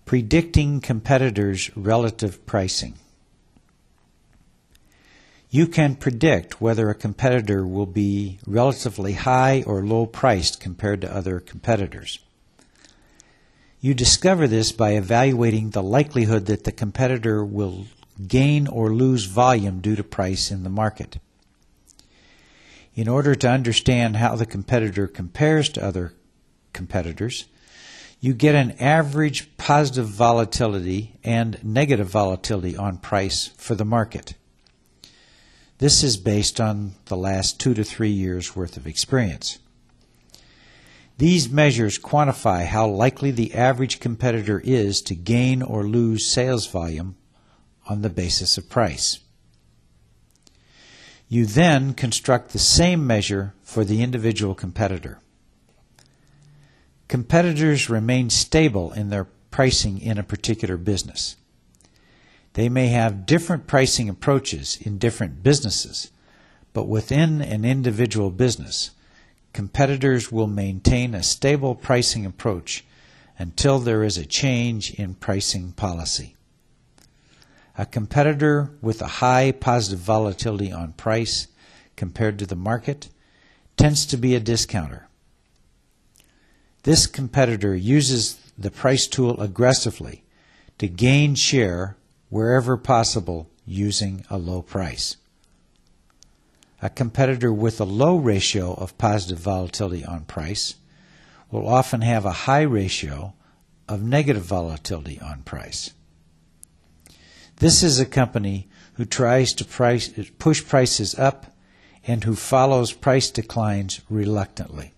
Predicting competitors' relative pricing. You can predict whether a competitor will be relatively high or low priced compared to other competitors. You discover this by evaluating the likelihood that the competitor will gain or lose volume due to price in the market. In order to understand how the competitor compares to other competitors, you get an average positive volatility and negative volatility on price for the market. This is based on the last 2 to 3 years' worth of experience. These measures quantify how likely the average competitor is to gain or lose sales volume on the basis of price. You then construct the same measure for the individual competitor. Competitors remain stable in their pricing in a particular business. They may have different pricing approaches in different businesses, but within an individual business, competitors will maintain a stable pricing approach until there is a change in pricing policy. A competitor with a high positive volatility on price compared to the market tends to be a discounter. This competitor uses the price tool aggressively to gain share wherever possible using a low price. A competitor with a low ratio of positive volatility on price will often have a high ratio of negative volatility on price. This is a company who tries to push prices up and who follows price declines reluctantly.